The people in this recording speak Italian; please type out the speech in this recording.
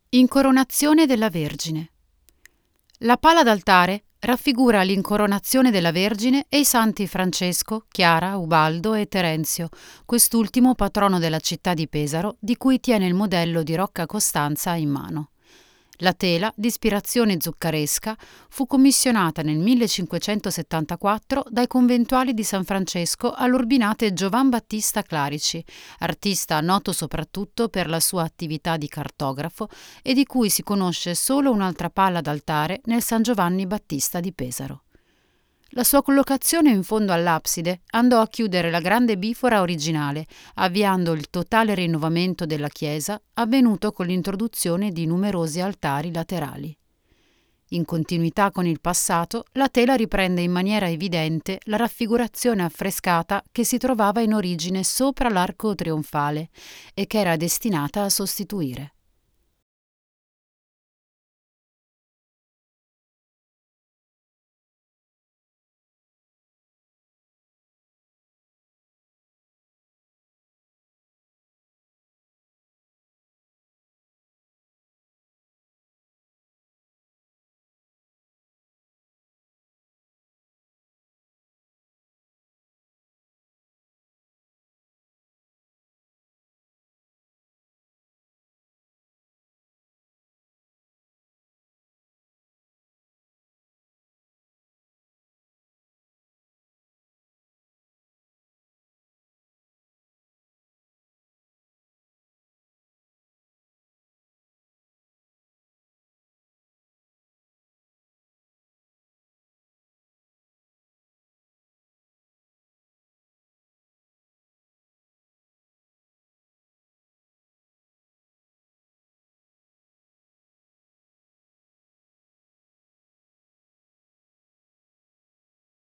Incoronazione della Vergine. La pala d'altare raffigura l'incoronazione della Vergine e i santi Francesco, Chiara, Ubaldo e Terenzio, quest'ultimo patrono della città di Pesaro, di cui tiene il modello di Rocca Costanza in mano. La tela, di ispirazione zuccaresca, fu commissionata nel 1574 dai conventuali di San Francesco all'Urbinate Giovan Battista Clarici, artista noto soprattutto per la sua attività di cartografo e di cui si conosce solo un'altra pala d'altare nel San Giovanni Battista di Pesaro. La sua collocazione in fondo all'abside andò a chiudere la grande bifora originale, avviando il totale rinnovamento della chiesa avvenuto con l'introduzione di numerosi altari laterali. In continuità con il passato, la tela riprende in maniera evidente la raffigurazione affrescata che si trovava in origine sopra l'arco trionfale e che era destinata a sostituire.